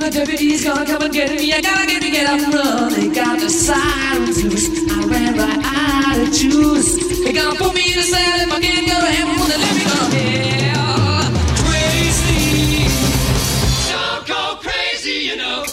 the deputy's gonna come and get me. I gotta get up and run. They got the sirens loose. I ran right out of juice. They gonna put me in a cell if I can't go to heaven. Well, they let me go to hell. Crazy. So go crazy, you know.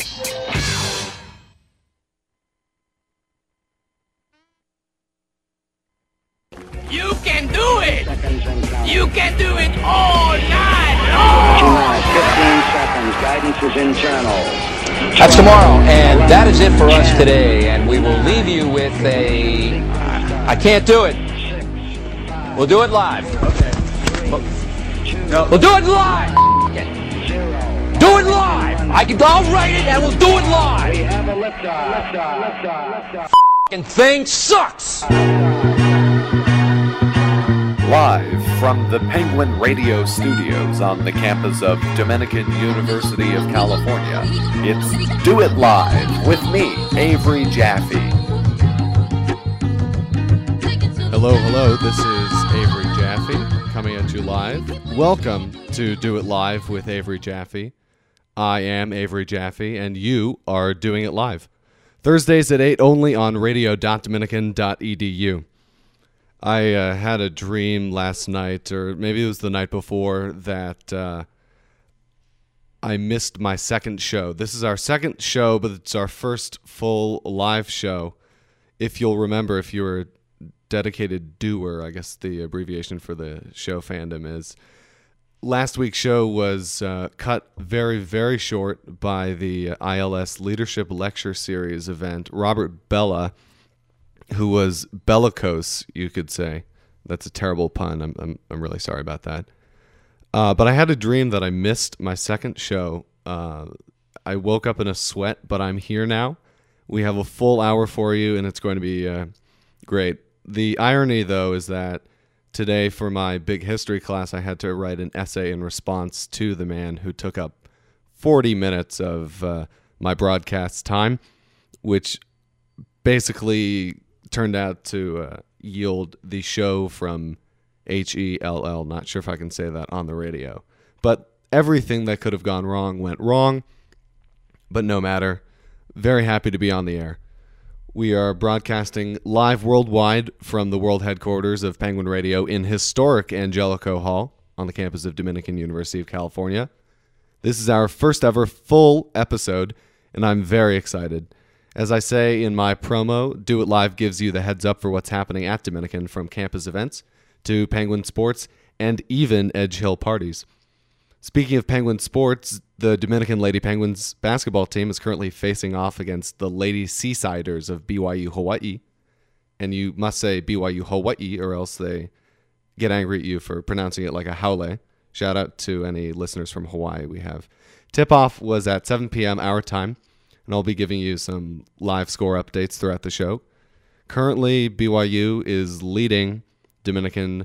You can do it! You can do it all night long! 15 seconds. Guidance is internal. That's tomorrow, and that is it for us today. And we will leave you with a... I can't do it. We'll do it live. Okay. We'll do it live! Do it live! I'll write it and we'll do it live! We have a liftoff. F***ing thing sucks! Live from the Penguin Radio Studios on the campus of Dominican University of California, it's Do It Live with me, Avery Jaffe. Hello, this is Avery Jaffe coming at you live. Welcome to Do It Live with Avery Jaffe. I am Avery Jaffe, and you are doing it live. Thursdays at 8 only on radio.dominican.edu. I had a dream last night, or maybe it was the night before, that I missed my second show. This is our second show, but it's our first full live show. If you'll remember, if you're a dedicated doer, I guess the abbreviation for the show fandom is. Last week's show was cut very, very short by the ILS Leadership Lecture Series event. Robert Bella, who was bellicose, you could say. That's a terrible pun. I'm really sorry about that. But I had a dream that I missed my second show. I woke up in a sweat, but I'm here now. We have a full hour for you, and it's going to be great. The irony, though, is that today for my big history class, I had to write an essay in response to the man who took up 40 minutes of my broadcast time, which basically turned out to yield the show from HELL. Not sure if I can say that on the radio. But everything that could have gone wrong went wrong. But no matter. Very happy to be on the air. We are broadcasting live worldwide from the world headquarters of Penguin Radio in historic Angelico Hall on the campus of Dominican University of California. This is our first ever full episode, and I'm very excited. As I say in my promo, Do It Live gives you the heads up for what's happening at Dominican, from campus events to Penguin sports and even Edge Hill parties. Speaking of Penguin sports, the Dominican Lady Penguins basketball team is currently facing off against the Lady Seasiders of BYU Hawaii. And you must say BYU Hawaii or else they get angry at you for pronouncing it like a haole. Shout out to any listeners from Hawaii we have. Tip-off was at 7 p.m. our time. And I'll be giving you some live score updates throughout the show. Currently, BYU is leading Dominican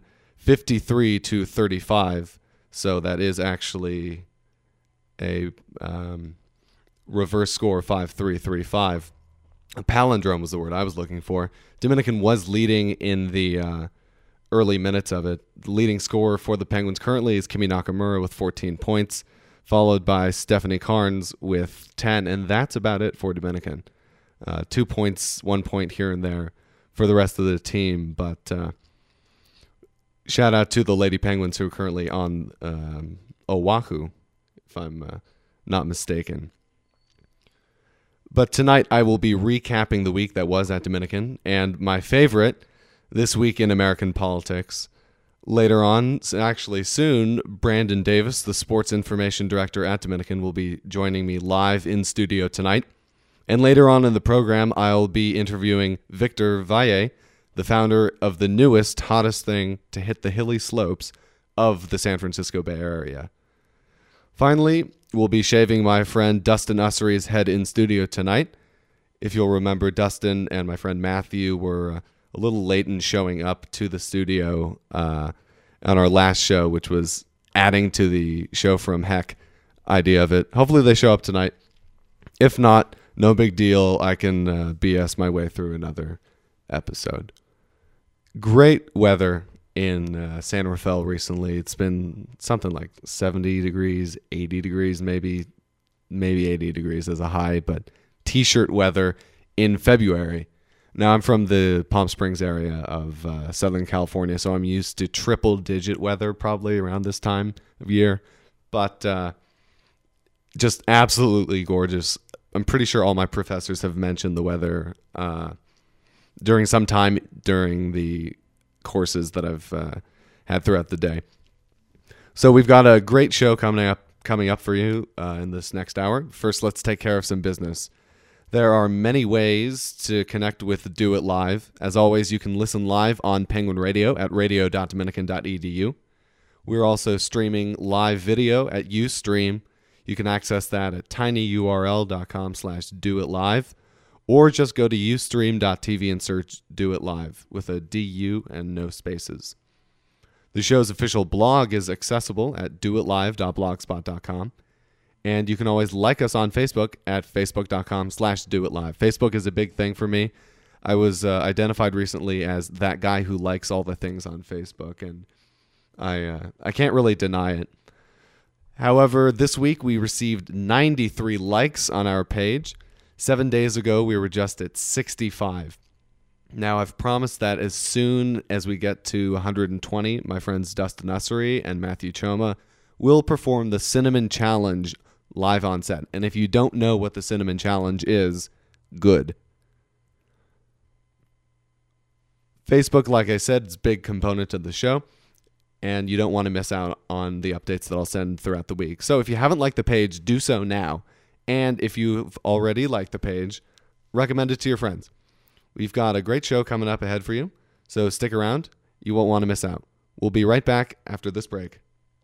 53-35, so that is actually a reverse score, 5-3-3-5. A palindrome was the word I was looking for. Dominican was leading in the early minutes of it. The leading scorer for the Penguins currently is Kimi Nakamura with 14 points. Followed by Stephanie Carnes with 10, and that's about it for Dominican. 2 points, 1 point here and there for the rest of the team, but shout out to the Lady Penguins who are currently on Oahu, if I'm not mistaken. But tonight I will be recapping the week that was at Dominican, and my favorite, this week in American politics. Later on, actually soon, Brandon Davis, the sports information director at Dominican, will be joining me live in studio tonight. And later on in the program, I'll be interviewing Victor Valle, the founder of the newest, hottest thing to hit the hilly slopes of the San Francisco Bay Area. Finally, we'll be shaving my friend Dustin Ussery's head in studio tonight. If you'll remember, Dustin and my friend Matthew were a little late in showing up to the studio on our last show, which was adding to the show from heck idea of it. Hopefully they show up tonight. If not, no big deal. I can BS my way through another episode. Great weather in San Rafael recently. It's been something like 70 degrees, 80 degrees maybe maybe 80 degrees as a high, but t-shirt weather in February. Now, I'm from the Palm Springs area of Southern California, so I'm used to triple-digit weather probably around this time of year. But just absolutely gorgeous. I'm pretty sure all my professors have mentioned the weather during some time during the courses that I've had throughout the day. So we've got a great show coming up for you in this next hour. First, let's take care of some business. There are many ways to connect with Do It Live. As always, you can listen live on Penguin Radio at radio.dominican.edu. We're also streaming live video at Ustream. You can access that at tinyurl.com/doitlive, or just go to ustream.tv and search Do It Live with a DU and no spaces. The show's official blog is accessible at doitlive.blogspot.com. And you can always like us on Facebook at facebook.com/doitlive. Facebook is a big thing for me. I was identified recently as that guy who likes all the things on Facebook, and I can't really deny it. However, this week we received 93 likes on our page. 7 days ago, we were just at 65. Now, I've promised that as soon as we get to 120, my friends Dustin Ussery and Matthew Choma will perform the Cinnamon Challenge live on set. And if you don't know what the Cinnamon Challenge is, good. Facebook, like I said, is a big component of the show, and you don't want to miss out on the updates that I'll send throughout the week. So if you haven't liked the page, do so now. And if you've already liked the page, recommend it to your friends. We've got a great show coming up ahead for you, so stick around. You won't want to miss out. We'll be right back after this break.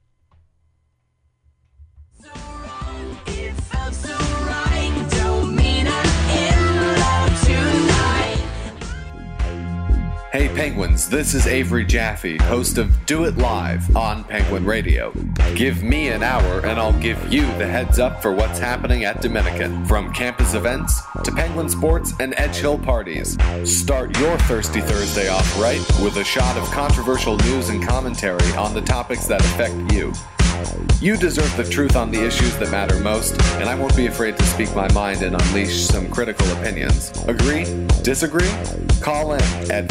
Hey Penguins, this is Avery Jaffe, host of Do It Live on Penguin Radio. Give me an hour and I'll give you the heads up for what's happening at Dominican. From campus events to Penguin sports and Edge Hill parties. Start your Thirsty Thursday off right with a shot of controversial news and commentary on the topics that affect you. You deserve the truth on the issues that matter most, and I won't be afraid to speak my mind and unleash some critical opinions. Agree? Disagree? Call in at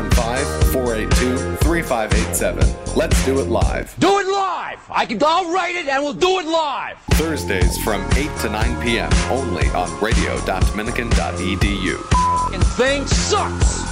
415-482-3587. Let's do it live. Do it live! I'll write it and we'll do it live! Thursdays from 8 to 9 p.m. only on radio.dominican.edu. And thing sucks!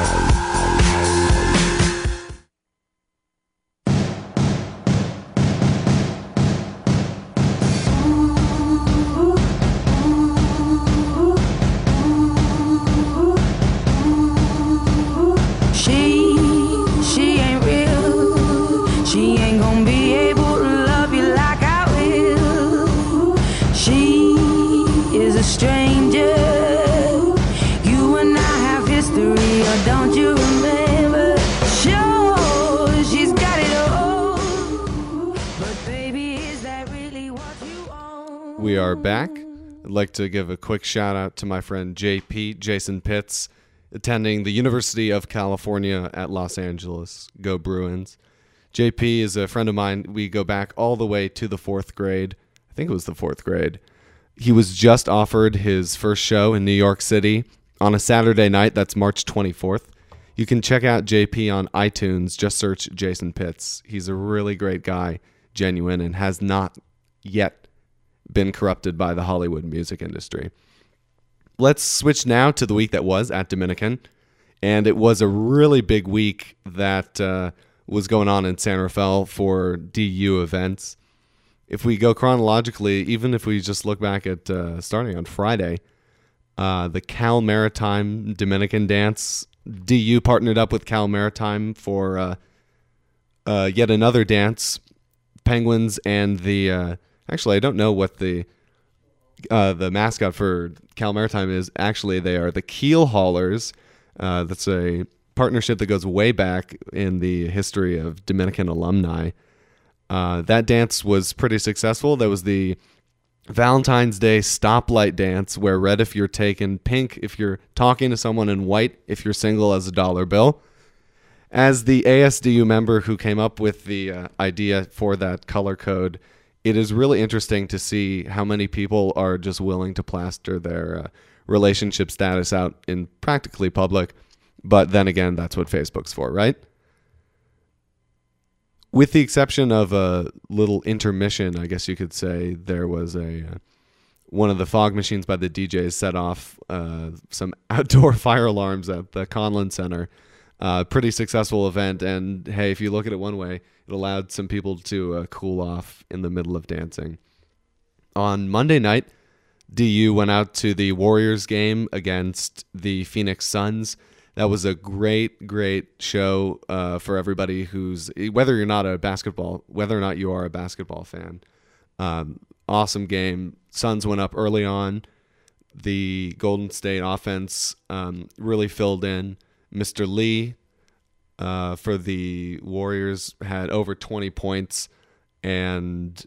We are back. I'd like to give a quick shout out to my friend JP, Jason Pitts, attending the University of California at Los Angeles. Go Bruins. JP is a friend of mine. We go back all the way to the 4th grade. I think it was the 4th grade. He was just offered his first show in New York City on a Saturday night. That's March 24th. You can check out JP on iTunes. Just search Jason Pitts. He's a really great guy, genuine, and has not yet been corrupted by the Hollywood music industry. Let's switch now to the week that was at Dominican. And it was a really big week that was going on in San Rafael for DU events. If we go chronologically, even if we just look back at starting on Friday, the Cal Maritime Dominican Dance, DU partnered up with Cal Maritime for yet another dance. Penguins and the actually, I don't know what the mascot for Cal Maritime is. Actually, they are the Keel Haulers. That's a partnership that goes way back in the history of Dominican alumni. That dance was pretty successful. That was the Valentine's Day stoplight dance, where red if you're taken, pink if you're talking to someone, and white if you're single as a dollar bill. As the ASDU member who came up with the idea for that color code, it is really interesting to see how many people are just willing to plaster their relationship status out in practically public. But then again, that's what Facebook's for, right? With the exception of a little intermission, I guess you could say, there was one of the fog machines by the DJs set off some outdoor fire alarms at the Conlon Center. Pretty successful event, and hey, if you look at it one way, it allowed some people to cool off in the middle of dancing. On Monday night, DU went out to the Warriors game against the Phoenix Suns. That was a great, great show for everybody whether or not you are a basketball fan. Awesome game. Suns went up early on. The Golden State offense really filled in. Mr. Lee for the Warriors had over 20 points and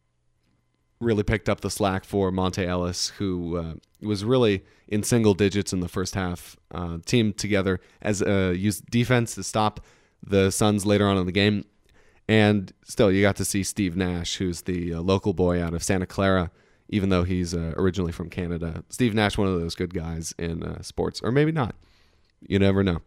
really picked up the slack for Monte Ellis, who was really in single digits in the first half. Teamed together as used defense to stop the Suns later on in the game. And still, you got to see Steve Nash, who's the local boy out of Santa Clara, even though he's originally from Canada. Steve Nash, one of those good guys in sports, or maybe not. You never know.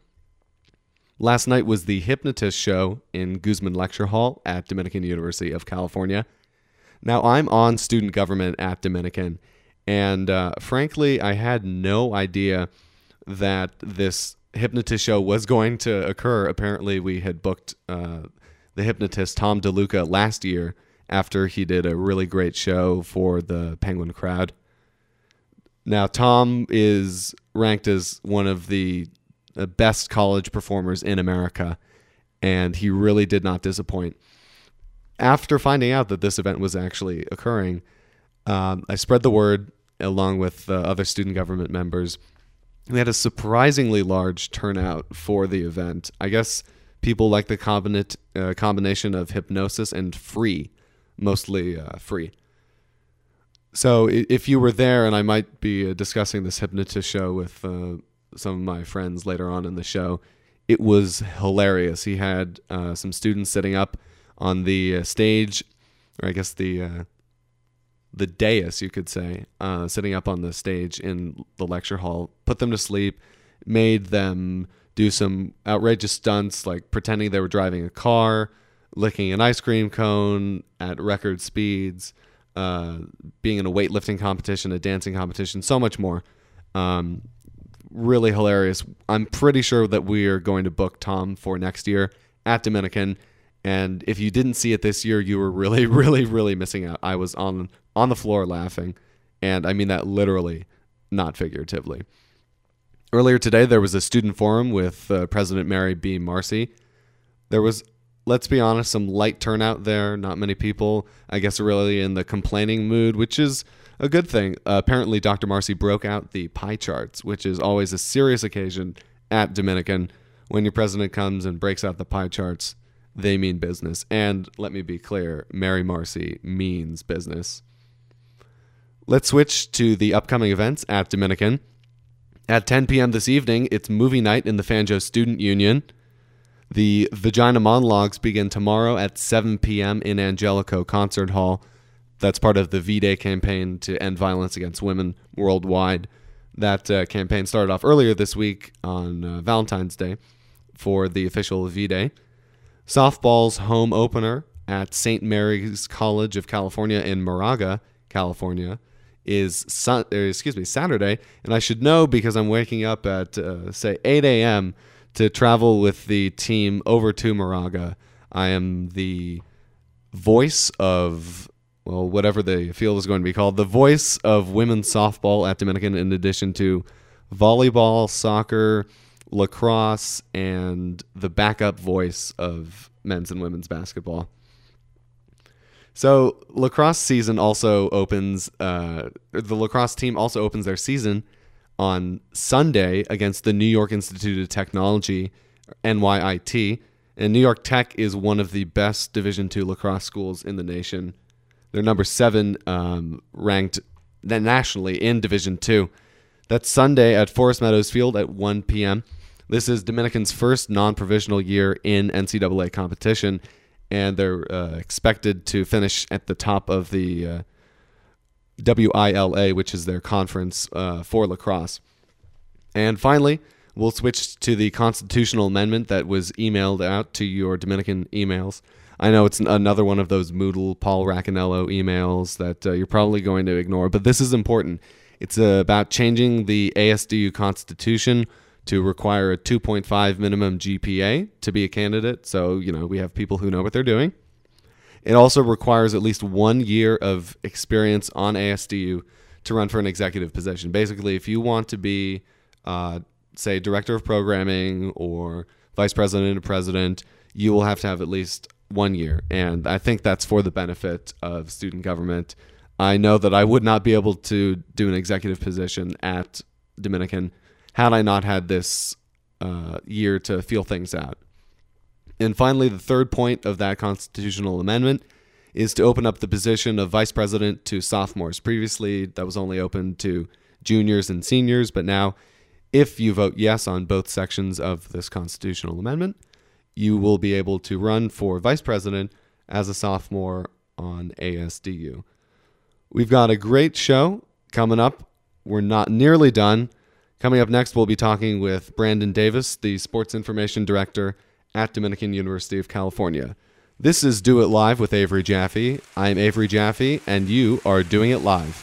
Last night was the Hypnotist show in Guzman Lecture Hall at Dominican University of California. Now, I'm on student government at Dominican, and frankly, I had no idea that this Hypnotist show was going to occur. Apparently, we had booked the hypnotist Tom DeLuca last year after he did a really great show for the Penguin crowd. Now, Tom is ranked as one of the best college performers in America, and he really did not disappoint. After finding out that this event was actually occurring, I spread the word along with other student government members. We had a surprisingly large turnout for the event. I guess people like the combination of hypnosis and free, mostly free. So if you were there, and I might be discussing this hypnotist show with some of my friends later on in the show, it was hilarious. He had some students sitting up on the stage, or I guess the dais, you could say, sitting up on the stage in the lecture hall, put them to sleep, made them do some outrageous stunts like pretending they were driving a car, licking an ice cream cone at record speeds, being in a weightlifting competition, a dancing competition, so much more. Really hilarious. I'm pretty sure that we are going to book Tom for next year at Dominican. And if you didn't see it this year, you were really, really, really missing out. I was on the floor laughing, and I mean that literally, not figuratively. Earlier today, there was a student forum with President Mary B. Marcy. There was, let's be honest, some light turnout there. Not many people, I guess, really in the complaining mood, which is a good thing. Apparently, Dr. Marcy broke out the pie charts, which is always a serious occasion at Dominican. When your president comes and breaks out the pie charts, they mean business. And let me be clear, Mary Marcy means business. Let's switch to the upcoming events at Dominican. At 10 p.m. this evening, it's movie night in the Fanjo Student Union. The Vagina Monologues begin tomorrow at 7 p.m. in Angelico Concert Hall. That's part of the V-Day campaign to end violence against women worldwide. That campaign started off earlier this week on Valentine's Day for the official V-Day. Softball's home opener at St. Mary's College of California in Moraga, California, is Saturday. And I should know because I'm waking up at, 8 a.m. to travel with the team over to Moraga. I am the voice of, well, whatever the field is going to be called, the voice of women's softball at Dominican, in addition to volleyball, soccer, lacrosse, and the backup voice of men's and women's basketball. So lacrosse season also opens, the lacrosse team also opens their season on Sunday against the New York Institute of Technology, NYIT. And New York Tech is one of the best Division II lacrosse schools in the nation. They're number 7 ranked nationally in Division II. That's Sunday at Forest Meadows Field at 1 p.m. This is Dominican's first non-provisional year in NCAA competition, and they're expected to finish at the top of the WILA, which is their conference for lacrosse. And finally, we'll switch to the constitutional amendment that was emailed out to your Dominican emails. I know it's another one of those Moodle Paul Racanello emails that you're probably going to ignore, but this is important. It's about changing the ASDU constitution to require a 2.5 minimum GPA to be a candidate. So, we have people who know what they're doing. It also requires at least 1 year of experience on ASDU to run for an executive position. Basically, if you want to be, say, director of programming or vice president or president, you will have to have at least 1 year. And I think that's for the benefit of student government. I know that I would not be able to do an executive position at Dominican had I not had this year to feel things out. And finally, the third point of that constitutional amendment is to open up the position of vice president to sophomores. Previously, that was only open to juniors and seniors, but now, if you vote yes on both sections of this constitutional amendment, you will be able to run for vice president as a sophomore on ASDU. We've got a great show coming up. We're not nearly done. Coming up next, we'll be talking with Brandon Davis, the Sports Information Director at Dominican University of California. This is Do It Live with Avery Jaffe. I'm Avery Jaffe, and you are doing it live.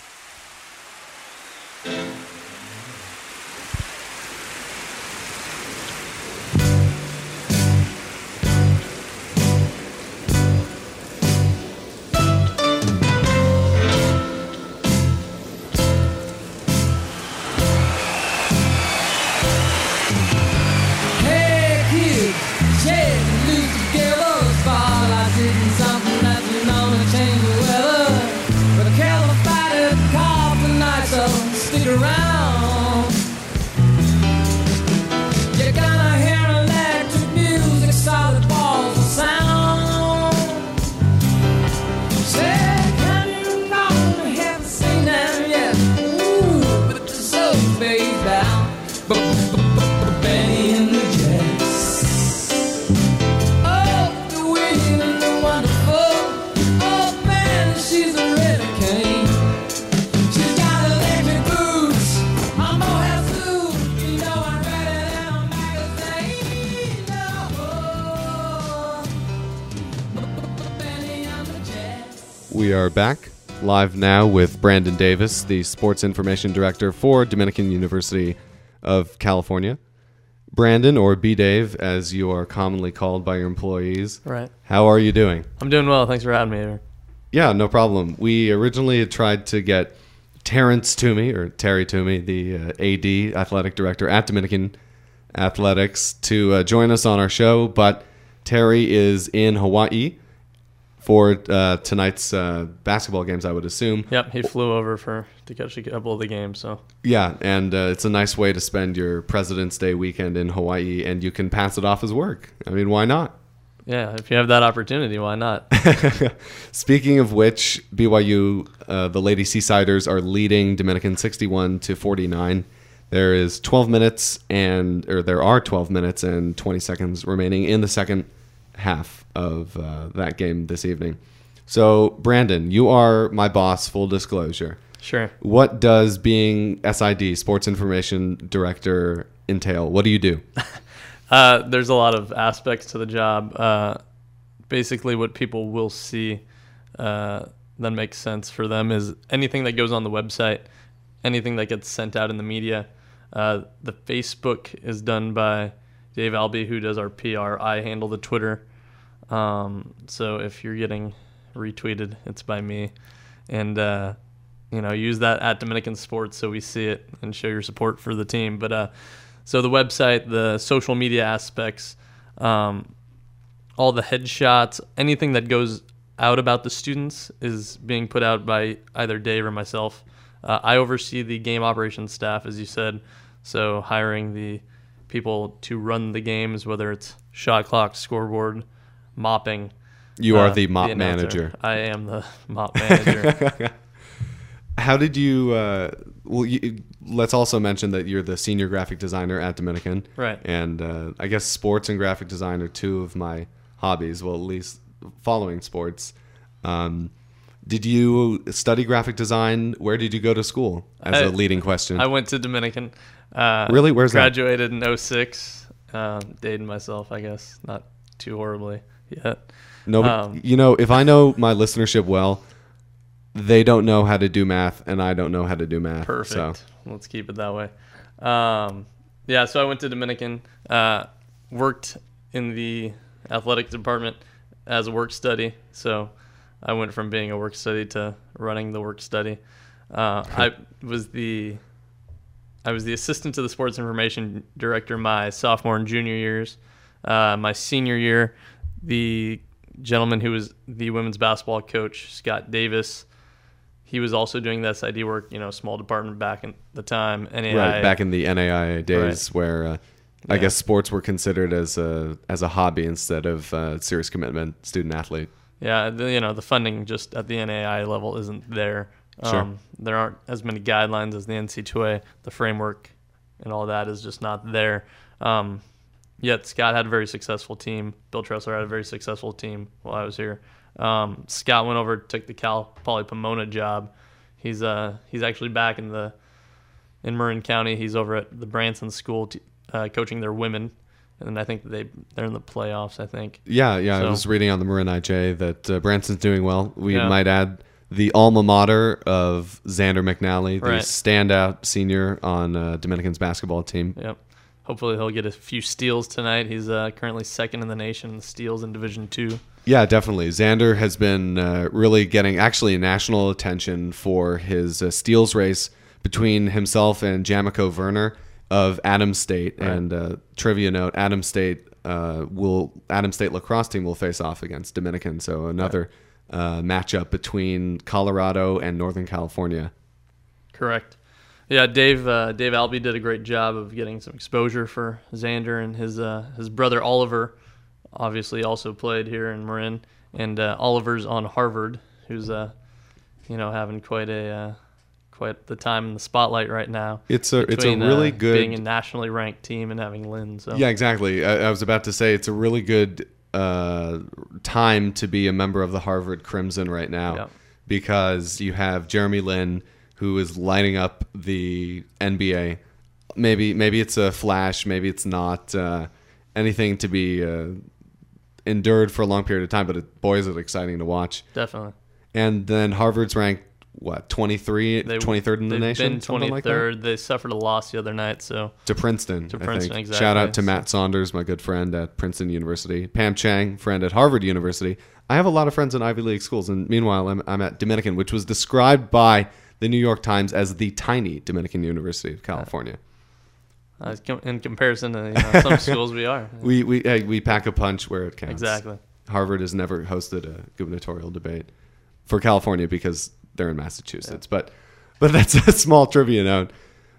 We are back live now with Brandon Davis, the Sports Information Director for Dominican University of California. Brandon, or B-Dave, as you are commonly called by your employees. Right. How are you doing? I'm doing well. Thanks for having me here. Yeah, no problem. We originally had tried to get Terrence Toomey, or Terry Toomey, the AD, Athletic Director at Dominican Athletics, to join us on our show, but Terry is in Hawaii for tonight's basketball games, I would assume. Yep, he flew over to catch a couple of the games. So yeah, and it's a nice way to spend your President's Day weekend in Hawaii, and you can pass it off as work. I mean, why not? Yeah, if you have that opportunity, why not? Speaking of which, BYU, the Lady Seasiders are leading Dominican 61-49. There are 12 minutes and 20 seconds remaining in the second half of that game this evening. So, Brandon, you are my boss, full disclosure. Sure. What does being SID, Sports Information Director, entail? What do you do? There's a lot of aspects to the job. Basically, what people will see that makes sense for them is anything that goes on the website, anything that gets sent out in the media. The Facebook is done by Dave Albee, who does our PR. I handle the Twitter. So if you're getting retweeted, it's by me. And, use that at Dominican Sports so we see it and show your support for the team. But so the website, the social media aspects, all the headshots, anything that goes out about the students is being put out by either Dave or myself. I oversee the game operations staff, as you said, so hiring the people to run the games, whether it's shot clock, scoreboard, mopping. You are the mop manager. I am the mop manager. How did you, let's also mention that you're the senior graphic designer at Dominican. Right. And I guess sports and graphic design are two of my hobbies. Well, at least following sports. Did you study graphic design? Where did you go to school? As a leading question. I went to Dominican. Really? Where's that? Graduated in 06. Dated myself, I guess. Not too horribly yet. No, if I know my listenership well, they don't know how to do math, and I don't know how to do math. Perfect. So. Let's keep it that way. So I went to Dominican, worked in the athletic department as a work study. So I went from being a work study to running the work study. I was the assistant to the sports information director my sophomore and junior years. My senior year, the gentleman who was the women's basketball coach, Scott Davis, he was also doing the SID work, small department back in the time. NAIA. Right, back in the NAIA days, where I guess sports were considered as a hobby instead of serious commitment, student athlete. Yeah, the funding just at the NAIA level isn't there. Sure. There aren't as many guidelines as the NC2A. The framework and all that is just not there. Yet Scott had a very successful team. Bill Tressler had a very successful team while I was here. Scott went over, took the Cal Poly Pomona job. He's actually back in Marin County. He's over at the Branson School coaching their women, and I think they're in the playoffs. I think. Yeah. So, I was reading on the Marin IJ that Branson's doing well. We might add the alma mater of Xander McNally, the standout senior on Dominican's basketball team. Yep. Hopefully he'll get a few steals tonight. He's currently second in the nation in steals in Division II. Yeah, definitely. Xander has been really getting actually national attention for his steals race between himself and Jamico Werner of Adams State. Right. And trivia note: Adams State lacrosse team will face off against Dominican. So another matchup between Colorado and Northern California. Correct. Yeah, Dave Albee did a great job of getting some exposure for Xander, and his brother Oliver obviously also played here in Marin, and Oliver's on Harvard, who's having quite the time in the spotlight right now. It's a really good being a nationally ranked team and having Lynn. So yeah, exactly. I was about to say it's a really good time to be a member of the Harvard Crimson right now, because you have Jeremy Lin, who is lighting up the NBA. Maybe it's a flash, maybe it's not anything to be endured for a long period of time, but boy, is it exciting to watch. Definitely. And then Harvard's ranked, 23rd in the nation? They've been 23rd. Like that? They suffered a loss the other night. To Princeton, I think. Exactly. Shout out to Matt Saunders, my good friend at Princeton University. Pam Chang, friend at Harvard University. I have a lot of friends in Ivy League schools, and meanwhile, I'm at Dominican, which was described by the New York Times as the tiny Dominican University of California. In comparison to some schools, we are. We pack a punch where it counts. Exactly. Harvard has never hosted a gubernatorial debate for California because they're in Massachusetts. Yeah. But that's a small trivia note.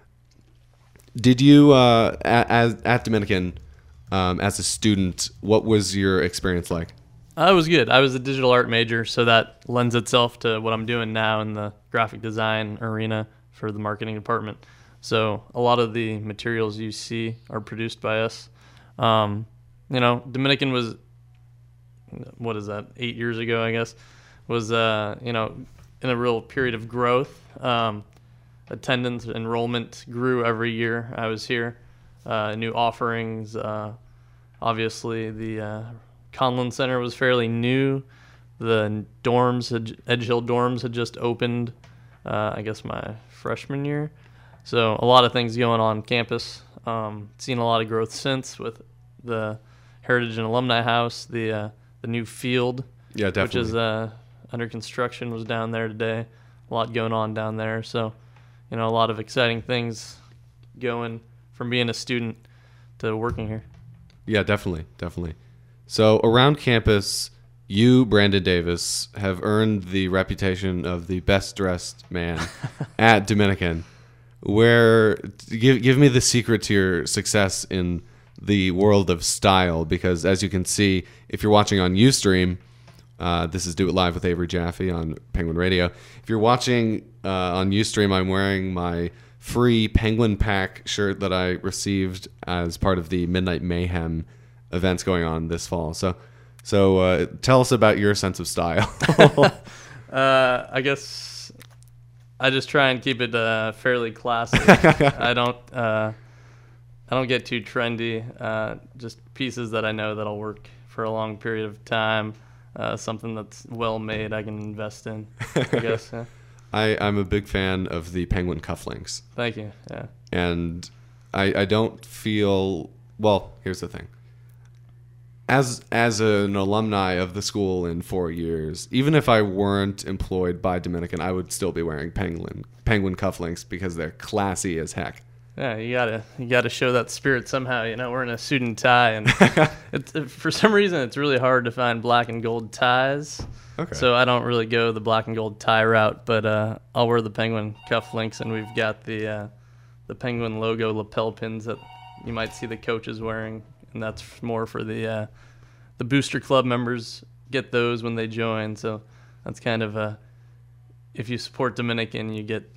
Did you, at Dominican, as a student, what was your experience like? It was good. I was a digital art major, so that lends itself to what I'm doing now in the graphic design arena for the marketing department. So a lot of the materials you see are produced by us. Dominican was, 8 years ago, I guess, was, in a real period of growth. Attendance, enrollment grew every year I was here. New offerings. Obviously, the Conlon Center was fairly new. The Edge Hill dorms had just opened, I guess, my freshman year. So a lot of things going on campus. Seen a lot of growth since with the Heritage and Alumni House, the new field, which is under construction, was down there today. A lot going on down there. So, a lot of exciting things going from being a student to working here. Yeah, definitely. So around campus, you, Brandon Davis, have earned the reputation of the best dressed man at Dominican. Where give me the secret to your success in the world of style, because as you can see, if you're watching on Ustream, this is Do It Live with Avery Jaffe on Penguin Radio. If you're watching on Ustream, I'm wearing my free Penguin Pack shirt that I received as part of the Midnight Mayhem events going on this fall. So So tell us about your sense of style. I guess I just try and keep it fairly classy. I don't get too trendy. Just pieces that I know that'll work for a long period of time. Something that's well made I can invest in, I guess. Yeah. I'm a big fan of the Penguin cufflinks. Thank you. Yeah. And I don't feel, well, here's the thing. As an alumni of the school in 4 years, even if I weren't employed by Dominican, I would still be wearing Penguin cufflinks because they're classy as heck. Yeah, you gotta show that spirit somehow. You know, we're in a suit and tie, and for some reason it's really hard to find black and gold ties. Okay. So I don't really go the black and gold tie route, but I'll wear the Penguin cufflinks, and we've got the Penguin logo lapel pins that you might see the coaches wearing, and that's more for the booster club members. Get those when they join. So that's kind of if you support Dominican, you get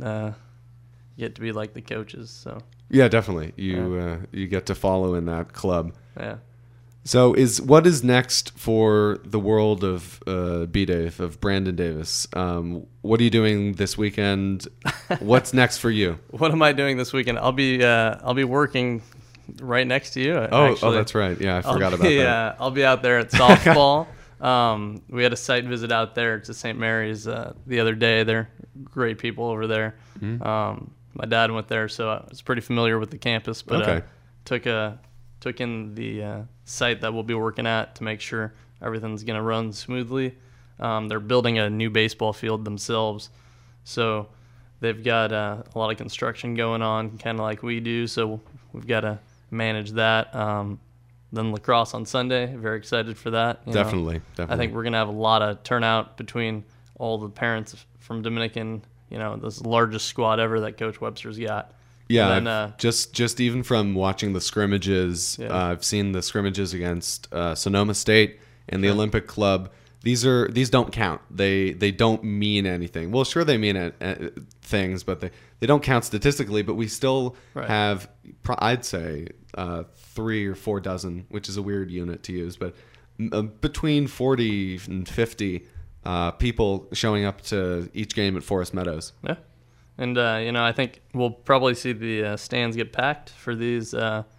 to be like the coaches. So yeah, definitely. You get to follow in that club. Yeah. So what is next for the world of B-Dave, of Brandon Davis? What are you doing this weekend? What's next for you? What am I doing this weekend? I'll be working right next to you. Oh, that's right. Yeah, I forgot about that. Yeah, I'll be out there at softball. We had a site visit out there to St. Mary's the other day. They're great people over there. Mm-hmm. My dad went there, so I was pretty familiar with the campus. But okay. Took in the site that we'll be working at to make sure everything's going to run smoothly. They're building a new baseball field themselves, so they've got a lot of construction going on, kind of like we do. So we've got to manage that. Then lacrosse on Sunday. Very excited for that. Definitely. I think we're going to have a lot of turnout between all the parents from Dominican. You know, this largest squad ever that Coach Webster's got. Yeah, then, just even from watching the scrimmages, I've seen the scrimmages against Sonoma State and the Olympic Club. These don't count. They don't mean anything. Well, sure they mean things, but they don't count statistically. But we still have, I'd say, 3 or 4 dozen, which is a weird unit to use, but between 40 and 50 people showing up to each game at Forest Meadows. Yeah. And, I think we'll probably see the stands get packed for these,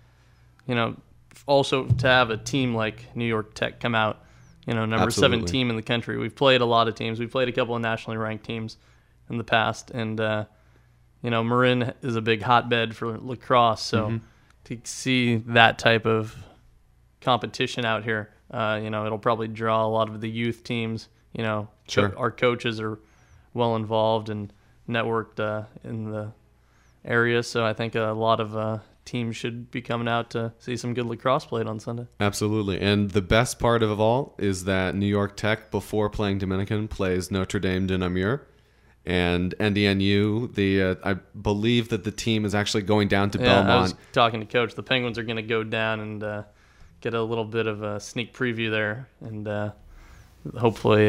also to have a team like New York Tech come out, number Absolutely. 7 team in the country. We've played a lot of teams. We've played a couple of nationally ranked teams in the past. And, Marin is a big hotbed for lacrosse. So to see that type of competition out here, it'll probably draw a lot of the youth teams. Sure. Our coaches are well involved and networked in the area, so I think a lot of teams should be coming out to see some good lacrosse played on Sunday. Absolutely. And the best part of all is that New York Tech, before playing Dominican, plays Notre Dame de Namur. And NDNU, I believe that the team is actually going down to Belmont. I was talking to Coach. The Penguins are going to go down and get a little bit of a sneak preview there, and hopefully,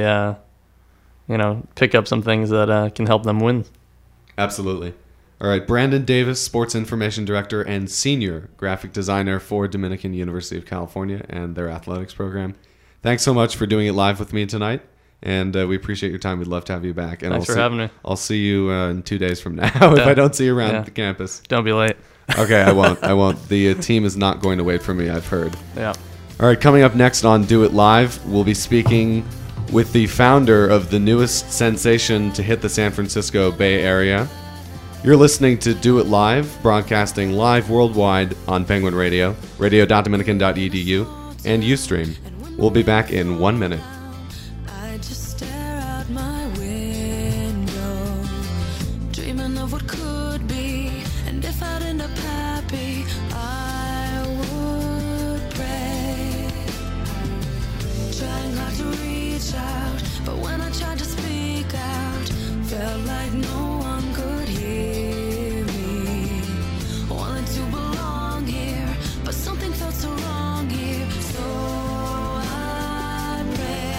pick up some things that can help them win. Absolutely. All right, Brandon Davis, Sports Information Director and Senior Graphic Designer for Dominican University of California and their athletics program. Thanks so much for doing it live with me tonight, and we appreciate your time. We'd love to have you back. And Thanks for having me. I'll see you in 2 days from now if I don't see you around the campus. Don't be late. Okay, I won't. The team is not going to wait for me, I've heard. Yeah. All right, coming up next on Do It Live, we'll be speaking with the founder of the newest sensation to hit the San Francisco Bay Area. You're listening to Do It Live, broadcasting live worldwide on Penguin Radio, radio.dominican.edu, and Ustream. We'll be back in 1 minute. I just stare out my window, dreaming of what could be, and if I'd end up happy, I would pray, trying not to reach out, but when I tried to speak out, felt like no one could hear me. Wanted to belong here, but something felt so wrong here, so I pray.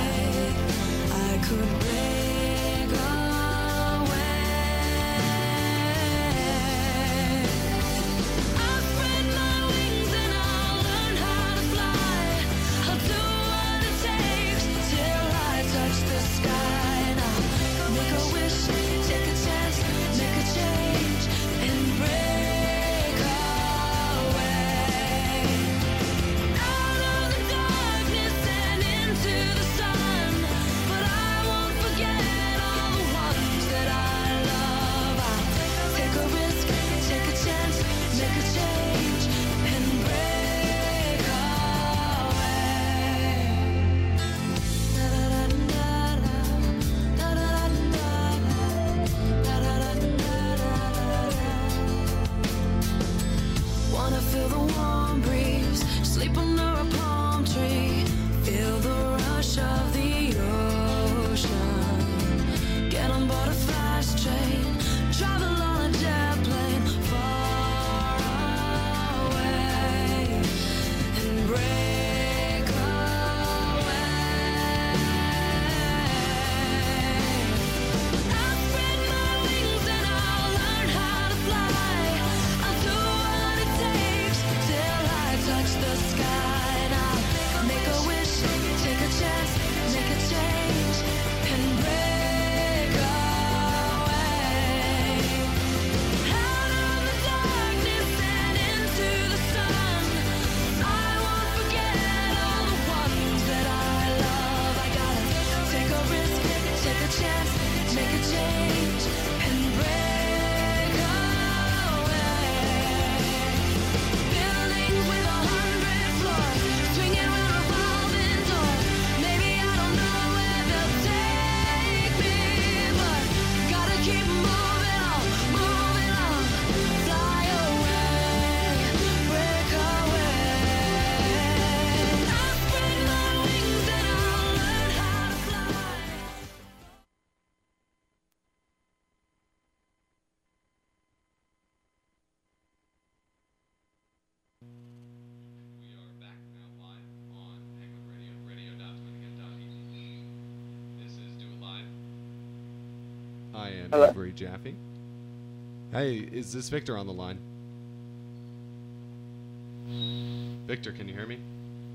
palm tree. Feel the rush of the ocean. Get on board a fast train. Travel on a jet plane far away and break away. I'll spread my wings and I'll learn how to fly. I'll do what it takes till I touch the sky. And I'll make a wish, take a chance, make a change, and break away. Out of the darkness and into the sun. I won't forget all the ones that I love. I gotta take a risk, take a chance, make a change, and break away. Buildings with 100 floors, swinging round revolving doors. Maybe I don't know where they'll take me, but gotta keep moving on, fly away, break away. I'll spread my wings and I'll learn how to fly. We are back now live on Penguin Radio, radio.dominican.edu. This is Do It Live. I am Hello. Avery Jaffe. Hey, is this Victor on the line? Victor, can you hear me?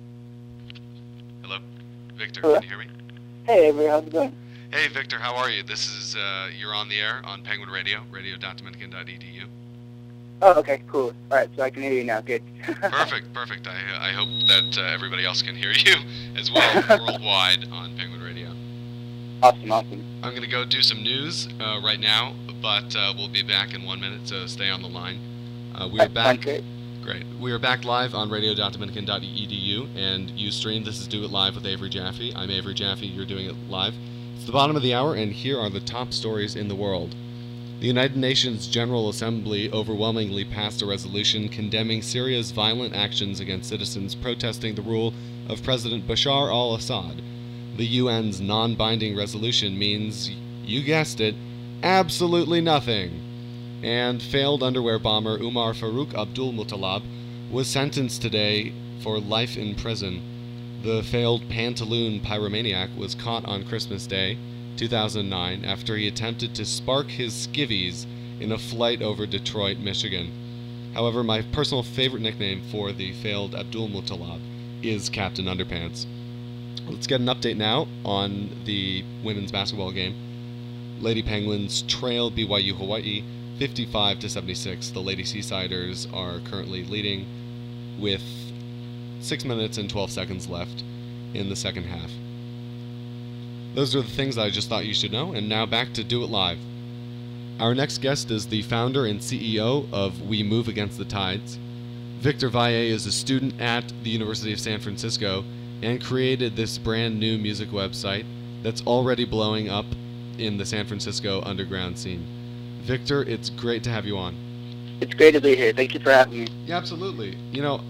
Hello? Victor, Hello. can you hear me? Hey, Avery, how's it going? Hey, Victor, how are you? This is, you're on the air on Penguin Radio, radio.dominican.edu. Oh, okay, cool. All right, so I can hear you now. Good. Perfect. I hope that everybody else can hear you as well worldwide on Penguin Radio. Awesome. I'm going to go do some news right now, but we'll be back in 1 minute, so stay on the line. We are Sounds back. great. Great. We are back live on radio.dominican.edu and Ustream. This is Do It Live with Avery Jaffe. I'm Avery Jaffe. You're doing it live. It's the bottom of the hour, and here are the top stories in the world. The United Nations General Assembly overwhelmingly passed a resolution condemning Syria's violent actions against citizens protesting the rule of President Bashar al-Assad. The UN's non-binding resolution means, you guessed it, absolutely nothing. And failed underwear bomber Umar Farouk Abdul Muttalab was sentenced today for life in prison. The failed Pantaloon pyromaniac was caught on Christmas Day, 2009, after he attempted to spark his skivvies in a flight over Detroit, Michigan. However, my personal favorite nickname for the failed Abdul Muttalab is Captain Underpants. Let's get an update now on the women's basketball game. Lady Penguins trail BYU Hawaii 55-76. The Lady Seasiders are currently leading with 6 minutes and 12 seconds left in the second half. Those are the things that I just thought you should know, and now back to Do It Live. Our next guest is the founder and CEO of We Move Against the Tides. Victor Valle is a student at the University of San Francisco and created this brand new music website that's already blowing up in the San Francisco underground scene. Victor, it's great to have you on. It's great to be here. Thank you for having me. Yeah, absolutely. You know,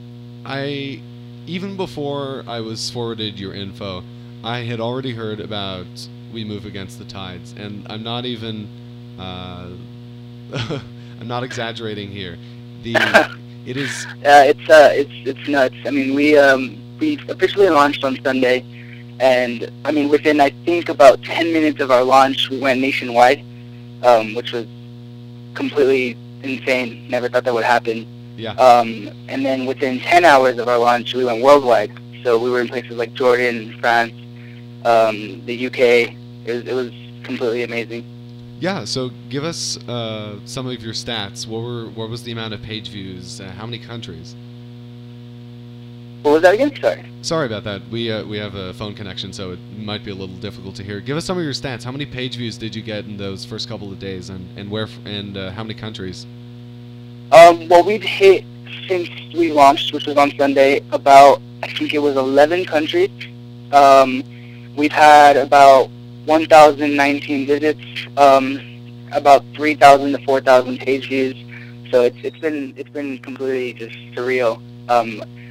even before I was forwarded your info, I had already heard about We Move Against the Tides, and I'm not even, I'm not exaggerating here. It is. It's nuts. I mean, we officially launched on Sunday, and I mean, within I think about 10 minutes of our launch, we went nationwide, which was completely insane. Never thought that would happen. Yeah. And then within 10 hours of our launch, we went worldwide. So we were in places like Jordan, France, the UK. It was completely amazing. Yeah. So give us some of your stats. What was the amount of page views? How many countries? What was that again? Sorry. Sorry about that. We have a phone connection, so it might be a little difficult to hear. Give us some of your stats. How many page views did you get in those first couple of days, and where and how many countries? Well, we've hit, since we launched, which was on Sunday, about, I think it was 11 countries. We've had about 1,019 visits, about 3,000 to 4,000 page views. So it's been completely just surreal.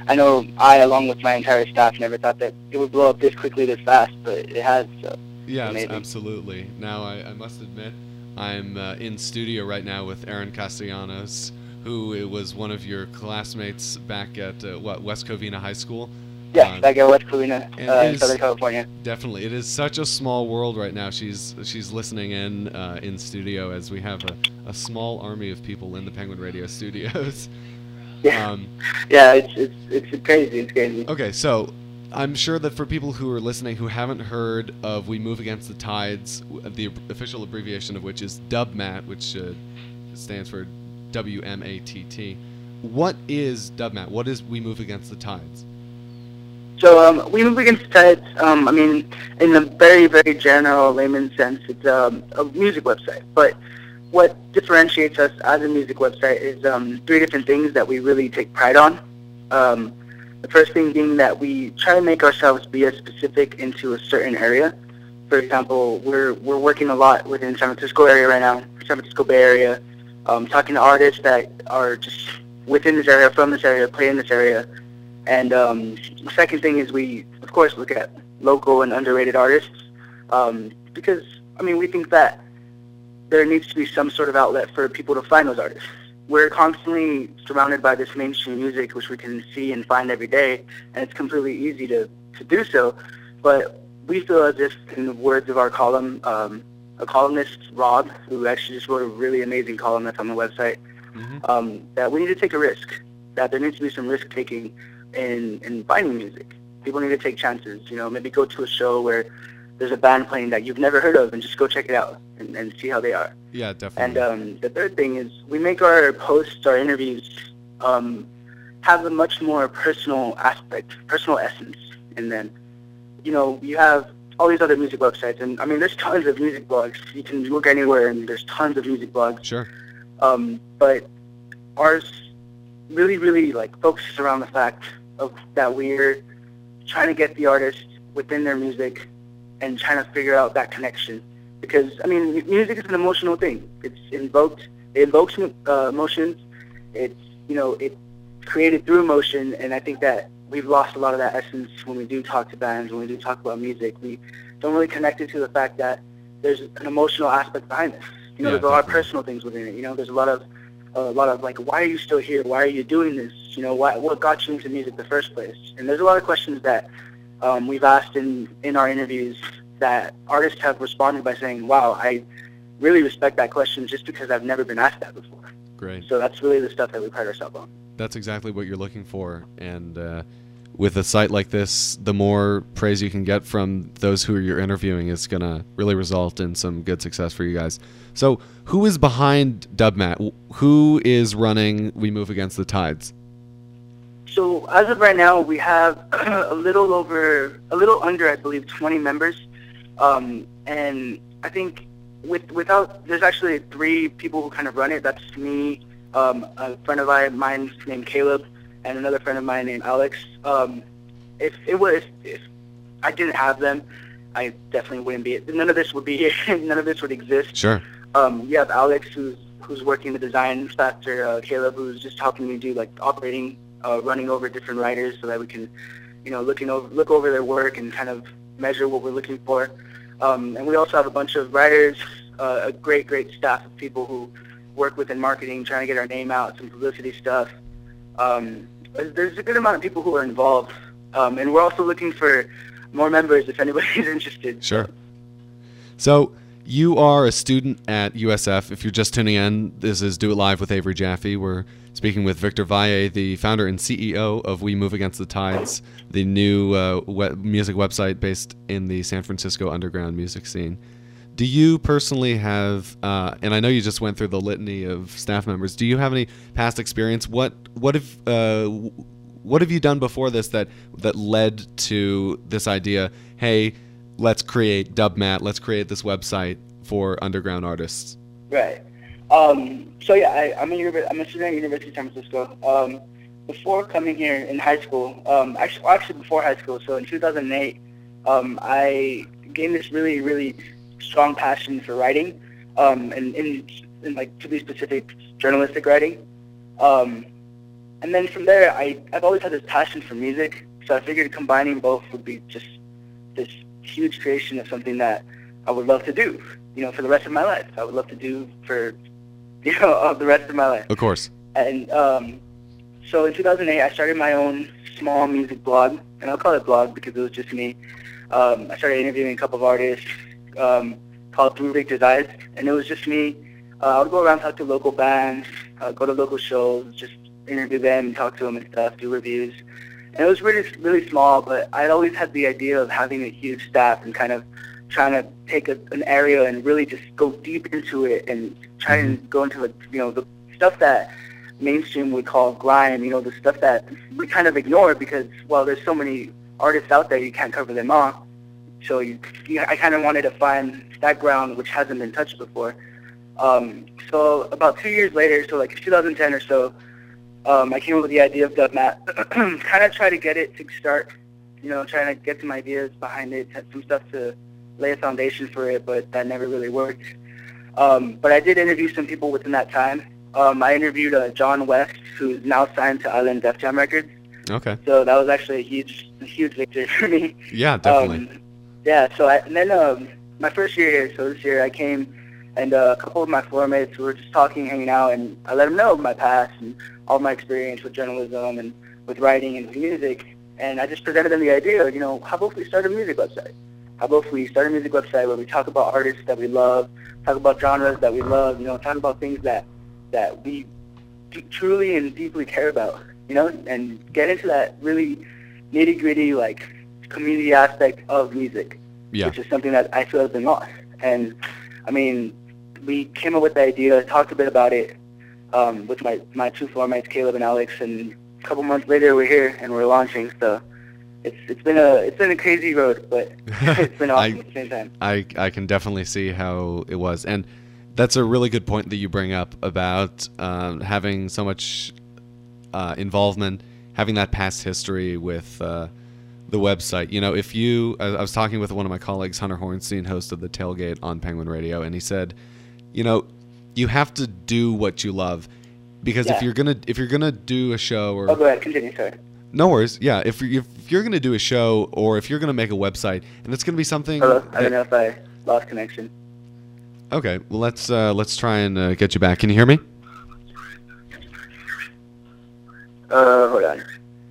I know I, along with my entire staff, never thought that it would blow up this quickly, this fast, but it has. So Yeah, amazing. absolutely. Now, I must admit, I'm in studio right now with Aaron Castellanos, who was one of your classmates back at, West Covina High School? Yes, back at West Covina, and in Southern California. Definitely. It is such a small world right now. She's listening in studio as we have a small army of people in the Penguin Radio studios. Yeah, yeah, it's crazy. It's crazy. Okay, so I'm sure that for people who are listening who haven't heard of We Move Against the Tides, the official abbreviation of which is DubMat, which stands for WMATT. What is DubMat? What is We Move Against the Tides? So We Move Against the Tides, I mean, in a very, very general layman's sense, it's a music website. But what differentiates us as a music website is 3 different things that we really take pride on. The first thing being that we try to make ourselves be as specific into a certain area. For example, we're working a lot within San Francisco area right now, San Francisco Bay Area, talking to artists that are just within this area, from this area, play in this area. And the second thing is we, of course, look at local and underrated artists because, I mean, we think that there needs to be some sort of outlet for people to find those artists. We're constantly surrounded by this mainstream music, which we can see and find every day, and it's completely easy to do so. But we feel as if, in the words of our column, a columnist, Rob, who actually just wrote a really amazing column that's on the website, that we need to take a risk, that there needs to be some risk-taking in finding music. People need to take chances, you know, maybe go to a show where there's a band playing that you've never heard of and just go check it out and see how they are. Yeah, definitely. And the third thing is we make our posts, our interviews, have a much more personal aspect, personal essence. And then, you know, you have all these other music websites, and I mean, there's tons of music blogs. You can look anywhere, and there's tons of music blogs. Sure. But ours really, really like focuses around the fact of that we're trying to get the artist within their music and trying to figure out that connection. Because, I mean, music is an emotional thing. It invokes emotions. It's, you know, it's created through emotion, and I think that we've lost a lot of that essence when we do talk to bands, when we do talk about music. We don't really connect it to the fact that there's an emotional aspect behind this. You know, there's a lot of personal things within it. You know, there's a lot of like, why are you still here? Why are you doing this? You know, what got you into music in the first place? And there's a lot of questions that we've asked in our interviews that artists have responded by saying, wow, I really respect that question just because I've never been asked that before. Great. So that's really the stuff that we pride ourselves on. That's exactly what you're looking for. And with a site like this, the more praise you can get from those who you're interviewing is going to really result in some good success for you guys. So who is behind DubMat? Who is running We Move Against the Tides? So as of right now, we have a little under, I believe, 20 members. And I think there's actually 3 people who kind of run it. That's me, a friend of mine named Caleb, and another friend of mine named Alex. If I didn't have them, I definitely wouldn't be. None of this would be. None of this would exist. Sure. You have Alex, who's working the design factor. Caleb, who's just helping me do like operating, running over different writers so that we can, you know, look over their work and kind of measure what we're looking for. And we also have a bunch of writers, a great staff of people who work within marketing, trying to get our name out, some publicity stuff. There's a good amount of people who are involved. And we're also looking for more members if anybody's interested. Sure. So you are a student at USF. If you're just tuning in, this is Do It Live with Avery Jaffe. We're speaking with Victor Valle, the founder and CEO of We Move Against the Tides, the new music website based in the San Francisco underground music scene. Do you personally have, and I know you just went through the litany of staff members, do you have any past experience? What have you done before this that led to this idea, hey, let's create DubMat, let's create this website for underground artists? Right. So yeah, I'm a student at University of San Francisco. Before coming here in high school, actually before high school, so in 2008, I gained this really, really strong passion for writing, and like to be specific, journalistic writing. And then from there, I've always had this passion for music, so I figured combining both would be just this huge creation of something that I would love to do, for the rest of my life. I would love to do for, the rest of my life. Of course. And so in 2008, I started my own small music blog, and I'll call it blog because it was just me. I started interviewing a couple of artists called Through Victor's Eyes, and it was just me. I would go around, talk to local bands, go to local shows, just interview them and talk to them and stuff, do reviews. And it was really, really small, but I'd always had the idea of having a huge staff and kind of trying to take an area and really just go deep into it and try and go into the stuff that mainstream would call grime, the stuff that we kind of ignore because, well, there's so many artists out there, you can't cover them all. So I kind of wanted to find that ground which hasn't been touched before. So about 2 years later, so like 2010 or so, I came up with the idea of Dubmat. Kind of try to get it to start, trying to get some ideas behind it, had some stuff to lay a foundation for it, but that never really worked. But I did interview some people within that time. I interviewed John West, who's now signed to Island Def Jam Records. Okay. So that was actually a huge victory for me. Yeah, definitely. And then my first year here, so this year I came, and a couple of my floor mates were just talking, hanging out, and I let them know my past and all my experience with journalism and with writing and with music. And I just presented them the idea, how about if we start a music website? How about if we start a music website where we talk about artists that we love, talk about genres that we love, talk about things that we truly and deeply care about, and get into that really nitty-gritty, like, community aspect of music, which is something that I feel has been lost. And, I mean, we came up with the idea, talked a bit about it with my two floor mates, Caleb and Alex, and a couple months later we're here and we're launching, so it's been a crazy road, but it's been awesome at the same time. I can definitely see how it was, and that's a really good point that you bring up about having so much involvement, having that past history with the website. I was talking with one of my colleagues, Hunter Hornstein, host of The Tailgate on Penguin Radio, and he said, you have to do what you love, because if you're gonna do a show or go ahead, continue, sorry. No worries. Yeah, if you're gonna do a show or if you're gonna make a website and it's gonna be something. Hello? I don't know if I lost connection. Okay, well let's try and get you back. Can you hear me? Hold on.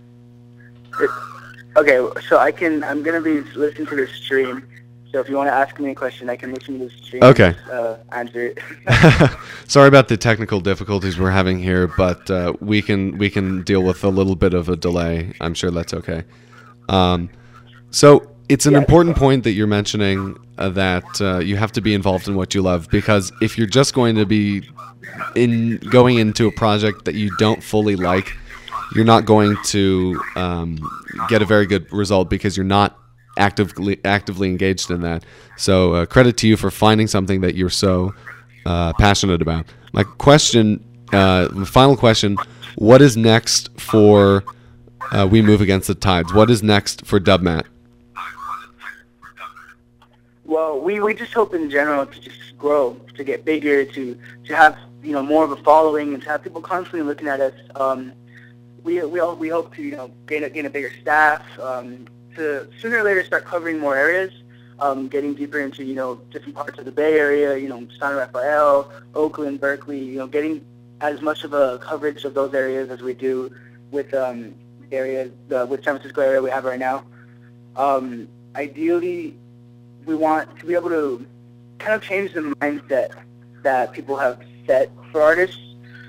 Okay, so I'm gonna be listening to this stream. So if you want to ask me a question, I can listen to the stream. Okay. And answer it. Sorry about the technical difficulties we're having here, but we can deal with a little bit of a delay. I'm sure that's okay. So it's an important point that you're mentioning that you have to be involved in what you love, because if you're just going to be going into a project that you don't fully like, you're not going to get a very good result because you're not actively engaged in that. So credit to you for finding something that you're so passionate about. My question, final question, what is next for We Move Against the Tides? What is next for Dubmat? Well, we just hope in general to just grow, to get bigger, to have more of a following, and to have people constantly looking at us. We hope to gain a bigger staff, to sooner or later start covering more areas, getting deeper into different parts of the Bay Area, San Rafael, Oakland, Berkeley, getting as much of a coverage of those areas as we do with areas with San Francisco area we have right now. Ideally, we want to be able to kind of change the mindset that people have set for artists.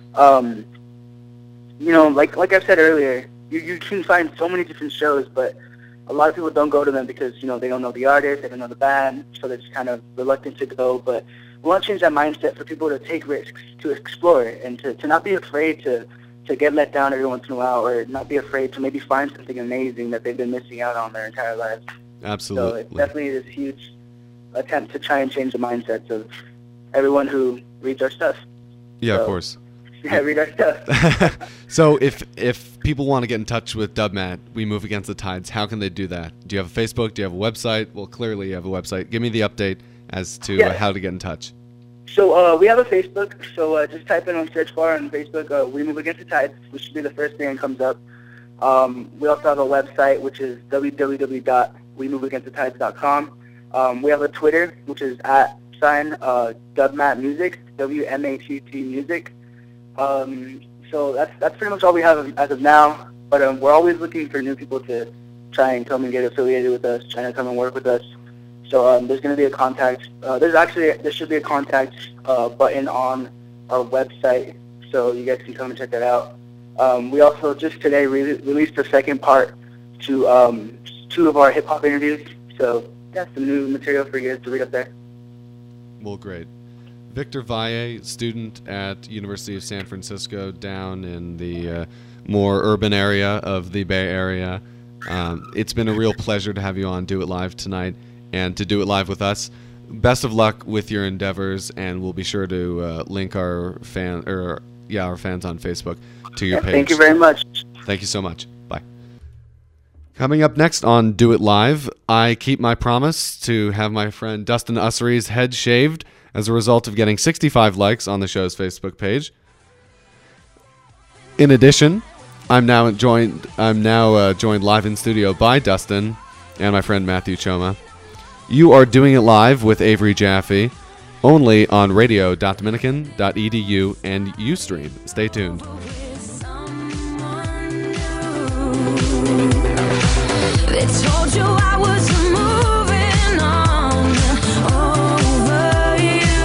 Like I said earlier, you can find so many different shows, but a lot of people don't go to them because, they don't know the artist, they don't know the band, so they're just kind of reluctant to go. But we want to change that mindset for people to take risks, to explore, and to not be afraid to get let down every once in a while, or not be afraid to maybe find something amazing that they've been missing out on their entire lives. Absolutely. So it's definitely this huge attempt to try and change the mindsets of everyone who reads our stuff. Yeah, of course. Yeah, read our stuff. So if people want to get in touch with Dubmat, We Move Against the Tides, how can they do that? Do you have a Facebook? Do you have a website? Well, clearly you have a website. Give me the update as to how to get in touch. So we have a Facebook, so just type in on search bar on Facebook, We Move Against the Tides, which should be the first thing that comes up. We also have a website, which is www.wemoveagainstthetides.com. We have a Twitter, which is @Dubmatmusic, WMATT music. So that's pretty much all we have as of now. But we're always looking for new people to try and come and get affiliated with us, trying to come and work with us. So there's going to be a contact. There should be a contact button on our website, so you guys can come and check that out. We also just today released the second part to 2 of our hip-hop interviews. So that's some new material for you guys to read up there. Well, great. Victor Valle, student at University of San Francisco down in the more urban area of the Bay Area. It's been a real pleasure to have you on Do It Live tonight and to do it live with us. Best of luck with your endeavors, and we'll be sure to link our fans on Facebook to your page. Thank you very much. Thank you so much. Bye. Coming up next on Do It Live, I keep my promise to have my friend Dustin Ussery's head shaved as a result of getting 65 likes on the show's Facebook page. In addition, I'm now joined live in studio by Dustin and my friend Matthew Choma. You are doing it live with Avery Jaffe, only on radio.dominican.edu and Ustream. Stay tuned. They told you I was moving on over you.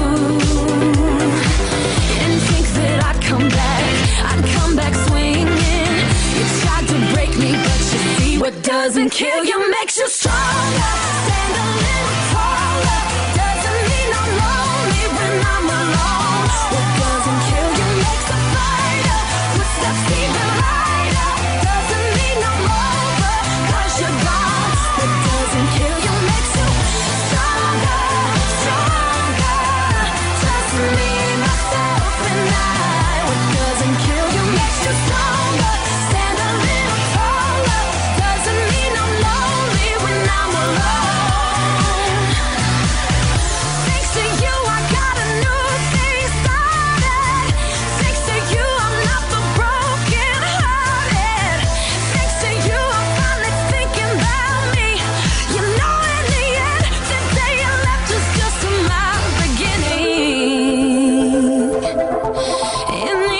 Didn't think that I'd come back swinging. You tried to break me, but you see what doesn't kill you makes you stronger. Stand a little taller. Doesn't mean I'm lonely when I'm alone. What doesn't kill you makes a fighter. Footsteps even lighter. Doesn't mean I'm over, 'cause you're gone. What doesn't kill you makes you stronger, stronger. Just me, myself, and I. What doesn't kill you makes you stronger. Stand a little taller. Doesn't mean I'm lonely when I'm alone. Thanks to you, I got a new thing started. Thanks to you, I'm not the broken hearted. Thanks to you, I'm finally thinking about me. You know, in the end, the day you left was just my beginning. In the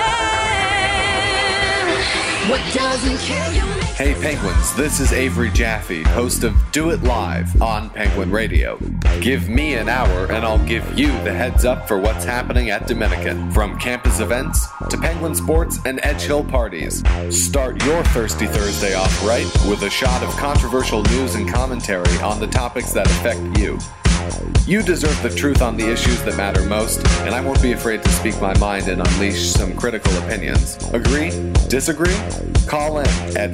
end, what doesn't kill you makes Hey Penguins, this is Avery Jaffe, host of Do It Live on Penguin Radio. Give me an hour and I'll give you the heads up for what's happening at Dominican, from campus events to Penguin sports and Edge Hill parties. Start your Thirsty Thursday off right with a shot of controversial news and commentary on the topics that affect you. You deserve the truth on the issues that matter most, and I won't be afraid to speak my mind and unleash some critical opinions. Agree? Disagree? Call in at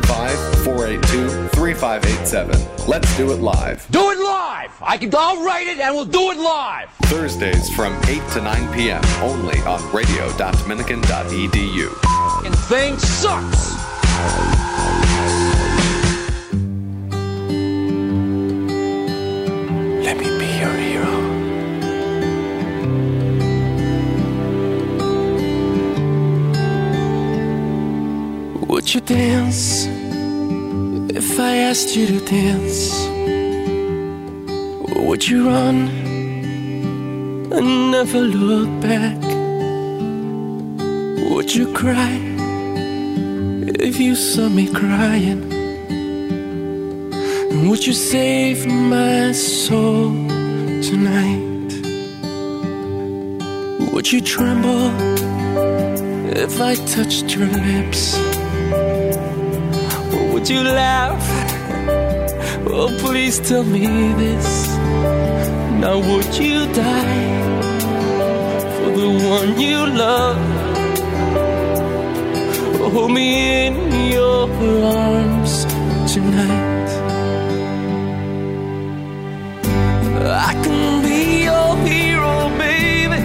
415-482-3587. Let's do it live. Do it live! I'll write it and we'll do it live! Thursdays from 8 to 9 p.m. only on radio.dominican.edu. Thing sucks! Let me be your hero. Would you dance if I asked you to dance? Would you run and never look back? Would you cry if you saw me crying? Would you save my soul tonight? Would you tremble if I touched your lips? Or would you laugh? Oh, please tell me this. Now would you die for the one you love? Hold me in your arms tonight. I can be your hero, baby.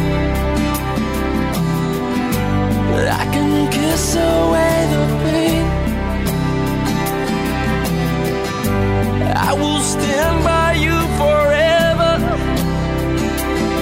I can kiss away the pain. I will stand by you forever.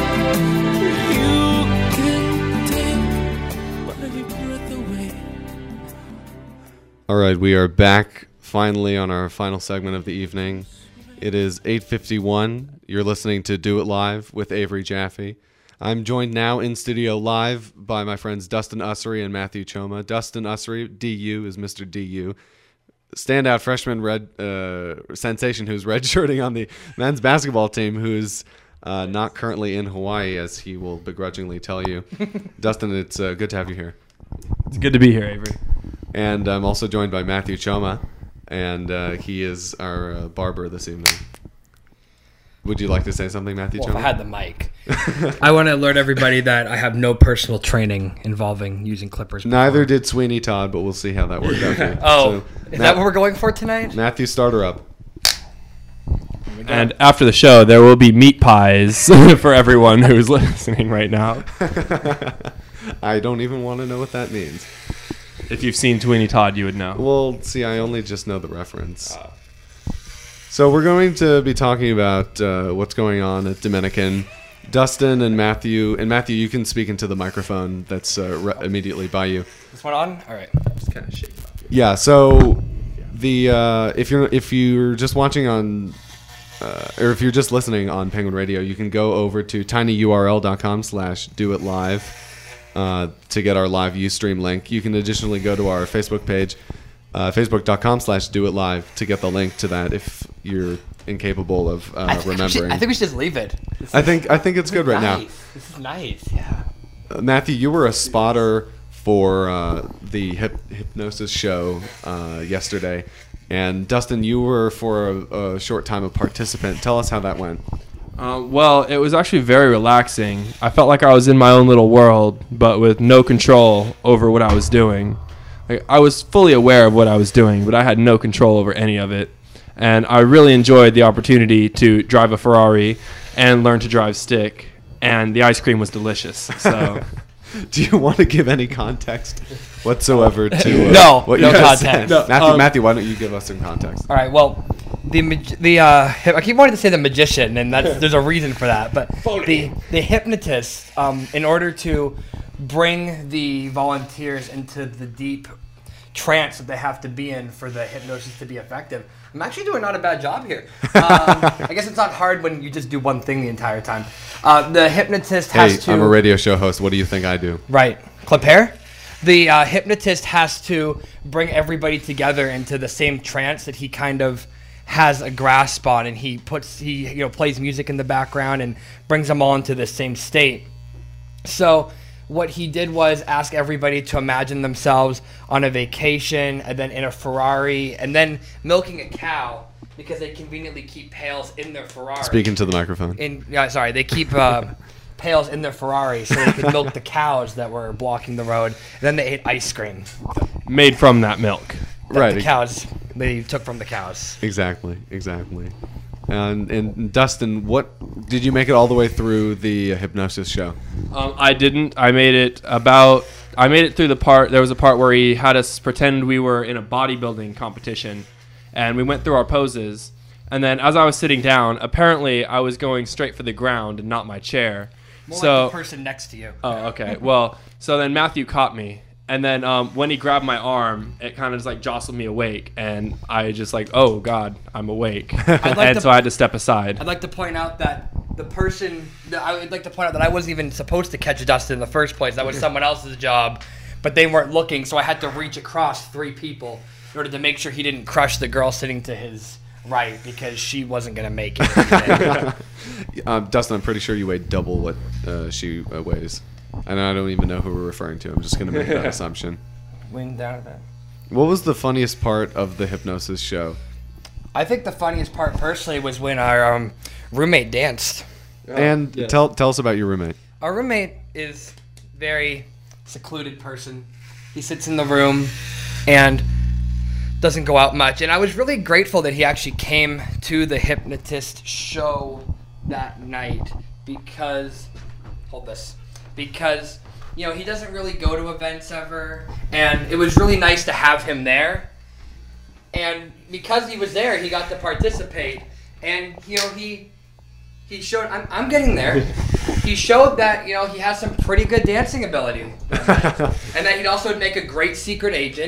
All right, we are back finally on our final segment of the evening. It is 8:51. You're listening to Do It Live with Avery Jaffe. I'm joined now in studio live by my friends Dustin Ussery and Matthew Choma. Dustin Ussery, DU, is Mr. DU. Standout freshman sensation who's redshirting on the men's basketball team, who's not currently in Hawaii, as he will begrudgingly tell you. Dustin, it's good to have you here. It's good to be here, Avery. And I'm also joined by Matthew Choma, and he is our barber this evening. Would you like to say something, Matthew Well, Choma? if I had the mic. I want to alert everybody that I have no personal training involving using clippers before. Neither did Sweeney Todd, but we'll see how that worked out for you. Oh, is that what we're going for tonight? Matthew, start her up. And after the show, there will be meat pies for everyone who's listening right now. I don't even want to know what that means. If you've seen Sweeney Todd, you would know. Well, see, I only just know the reference. So we're going to be talking about what's going on at Dominican. Dustin and Matthew, you can speak into the microphone that's immediately by you. This one on? All right. Just kind of shake it up here. Yeah. So the if you're just watching on or if you're just listening on Penguin Radio, you can go over to tinyurl.com/doitlive to get our live Ustream link. You can additionally go to our Facebook page, facebook.com/doitlive to get the link to that if you're incapable of remembering. I think we should just leave it. I think it's good right now. This is nice, yeah. Matthew, you were a spotter for the Hypnosis show yesterday. And Dustin, you were for a short time a participant. Tell us how that went. Well, it was actually very relaxing. I felt like I was in my own little world, but with no control over what I was doing. Like, I was fully aware of what I was doing, but I had no control over any of it. And I really enjoyed the opportunity to drive a Ferrari and learn to drive stick. And the ice cream was delicious. So, do you want to give any context whatsoever to no what you context? Said? No. Matthew, why don't you give us some context? All right. Well, I keep wanting to say the magician, and there's a reason for that. But the hypnotist, in order to bring the volunteers into the deep trance that they have to be in for the hypnosis to be effective. I'm actually doing not a bad job here. I guess it's not hard when you just do one thing the entire time. The hypnotist has to... Hey, I'm a radio show host. What do you think I do? Right. Clip hair? The hypnotist has to bring everybody together into the same trance that he kind of has a grasp on, and he plays music in the background and brings them all into the same state. So what he did was ask everybody to imagine themselves on a vacation and then in a Ferrari and then milking a cow because they conveniently keep pails in their Ferrari. Speaking to the microphone. They keep pails in their Ferrari so they could milk the cows that were blocking the road. And then they ate ice cream. Made from that milk. Right. The cows, they took from the cows. Exactly. And Dustin, what did you make it all the way through the hypnosis show? I didn't. I made it through the part. There was a part where he had us pretend we were in a bodybuilding competition, and we went through our poses. And then as I was sitting down, apparently I was going straight for the ground and not my chair. More like the person next to you. Oh, okay. Well, so then Matthew caught me. And then when he grabbed my arm, it kind of just like jostled me awake, and I just like, oh God, I'm awake, so I had to step aside. I'd like to point out that I wasn't even supposed to catch Dustin in the first place. That was someone else's job, but they weren't looking, so I had to reach across 3 people in order to make sure he didn't crush the girl sitting to his right because she wasn't gonna make it. Dustin, I'm pretty sure you weigh double what she weighs. And I don't even know who we're referring to. I'm just going to make that assumption. Wing down at that. What was the funniest part of the hypnosis show? I think the funniest part, personally, was when our roommate danced. And tell us about your roommate. Our roommate is a very secluded person. He sits in the room and doesn't go out much. And I was really grateful that he actually came to the hypnotist show that night because... Hold this. Because, he doesn't really go to events ever, and it was really nice to have him there. And because he was there, he got to participate, and, he showed, I'm getting there. He showed that, he has some pretty good dancing ability. And that he'd also make a great secret agent,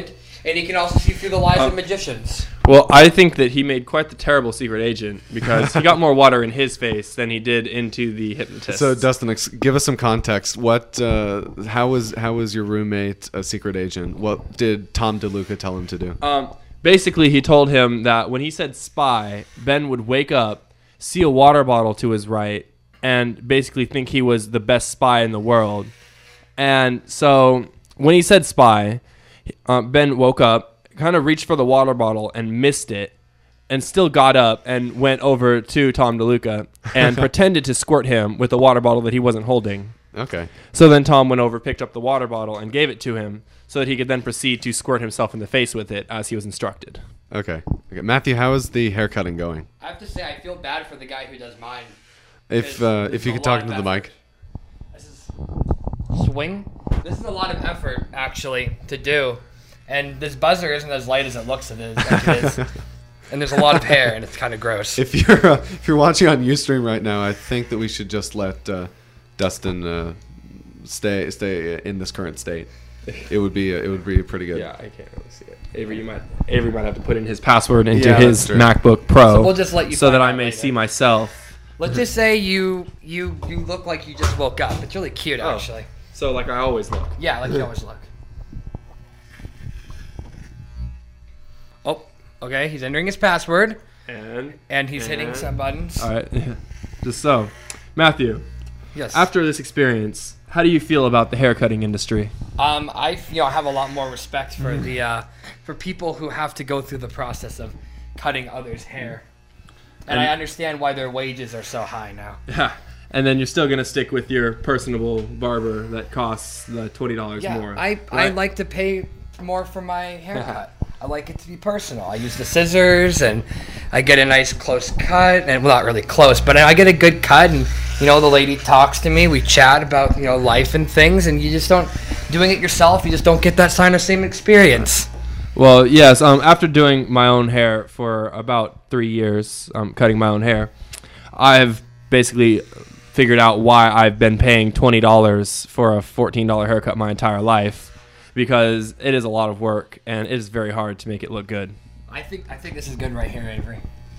And he can also see through the lies of magicians. Well, I think that he made quite the terrible secret agent because he got more water in his face than he did into the hypnotist. So, Dustin, give us some context. How was your roommate a secret agent? What did Tom DeLuca tell him to do? Basically, he told him that when he said spy, Ben would wake up, see a water bottle to his right, and basically think he was the best spy in the world. And so when he said spy, Ben woke up, kind of reached for the water bottle and missed it, and still got up and went over to Tom DeLuca and pretended to squirt him with a water bottle that he wasn't holding. Okay. So then Tom went over, picked up the water bottle, and gave it to him so that he could then proceed to squirt himself in the face with it as he was instructed. Okay. Matthew, how is the haircutting going? I have to say, I feel bad for the guy who does mine. If you could talk into the mic. This is swing. This is a lot of effort, actually, to do. And this buzzer isn't as light as it looks it is. And there's a lot of hair, and it's kind of gross. If you're watching on Ustream right now, I think that we should just let Dustin stay in this current state. It would be pretty good. Yeah, I can't really see it. Avery might have to put in his password into his MacBook Pro, So we'll just let you so that find I out may later. see myself. Let's just say you look like you just woke up. It's really cute, actually. So like I always look. Yeah, like you always look. Oh, okay. He's entering his password, and he's hitting some buttons. All right, just so, Matthew. Yes. After this experience, how do you feel about the haircutting industry? I have a lot more respect for the for people who have to go through the process of cutting others' hair, and I understand why their wages are so high now. Yeah. And then you're still gonna stick with your personable barber that costs the $20 more. I like to pay more for my haircut. I like it to be personal. I use the scissors, and I get a nice close cut, and well, not really close, but I get a good cut, and the lady talks to me. We chat about life and things, and you just don't doing it yourself. You just don't get that same experience. Well, yes. After doing my own hair for about 3 years, cutting my own hair, I've basically figured out why I've been paying $20 for a $14 haircut my entire life. Because it is a lot of work, and it is very hard to make it look good. I think this is good right here, Avery.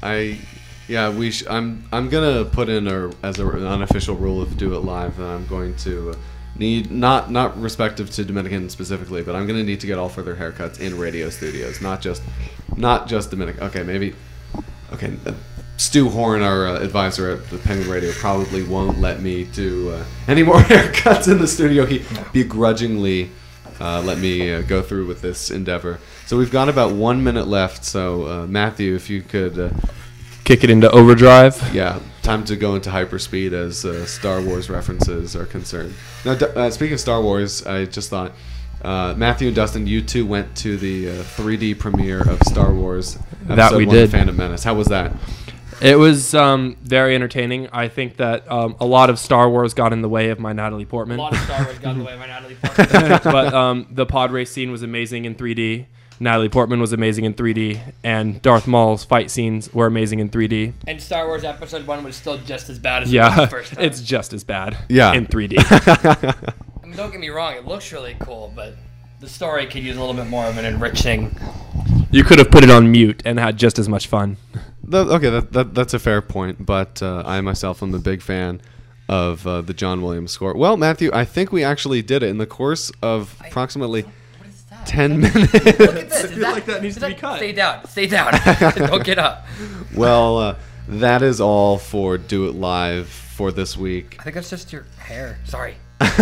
I'm gonna put in as an unofficial rule of Do It Live that I'm going to need not respective to Dominican specifically, but I'm gonna need to get all further haircuts in radio studios, not just Dominican. Okay, maybe. Okay, Stu Horn, our advisor at the Penguin Radio, probably won't let me do any more haircuts in the studio. He begrudgingly. Let me go through with this endeavor. So we've got about 1 minute left. So Matthew, if you could kick it into overdrive. Yeah, time to go into hyperspeed as Star Wars references are concerned. Now, speaking of Star Wars, I just thought Matthew and Dustin, you two went to the 3D premiere of Star Wars. That we did. Phantom Menace. How was that? It was very entertaining. I think that a lot of Star Wars got in the way of my Natalie Portman. A lot of Star Wars got in the way of my Natalie Portman. But the pod race scene was amazing in 3D. Natalie Portman was amazing in 3D. And Darth Maul's fight scenes were amazing in 3D. And Star Wars Episode 1 was still just as bad as it was the first time. It's just as bad in 3D. I mean, don't get me wrong, it looks really cool, but the story could use a little bit more of an enriching... You could have put it on mute and had just as much fun. That's a fair point, but I myself am a big fan of the John Williams score. Well, Matthew, I think we actually did it in the course of approximately 10 minutes. Look at this. I feel like that needs to be cut. Stay down. Don't get up. Well, that is all for Do It Live for this week. I think that's just your hair. Sorry.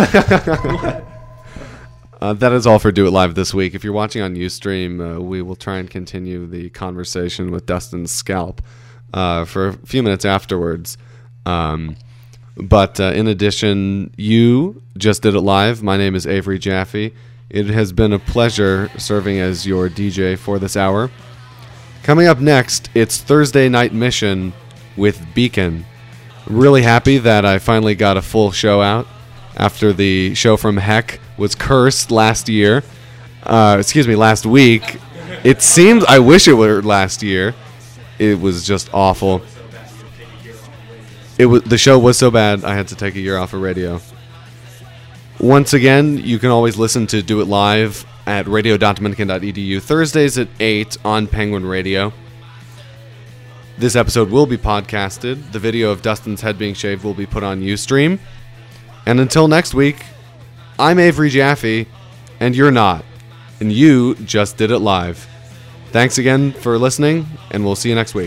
That is all for Do It Live this week. If you're watching on Ustream, we will try and continue the conversation with Dustin's scalp for a few minutes afterwards. But in addition, you just did it live. My name is Avery Jaffe. It has been a pleasure serving as your DJ for this hour. Coming up next, it's Thursday Night Mission with Beacon. Really happy that I finally got a full show out after the show from Heck was cursed last week. It seems, I wish it were last year. It was just awful. The show was so bad I had to take a year off of radio. Once again, you can always listen to Do It Live at radio.dominican.edu, Thursdays at 8 on Penguin Radio. This episode will be podcasted. The video of Dustin's head being shaved will be put on Ustream. And until next week, I'm Avery Jaffe, and you're not. And you just did it live. Thanks again for listening, and we'll see you next week.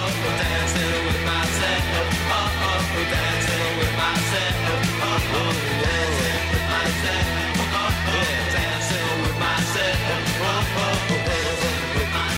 Oh,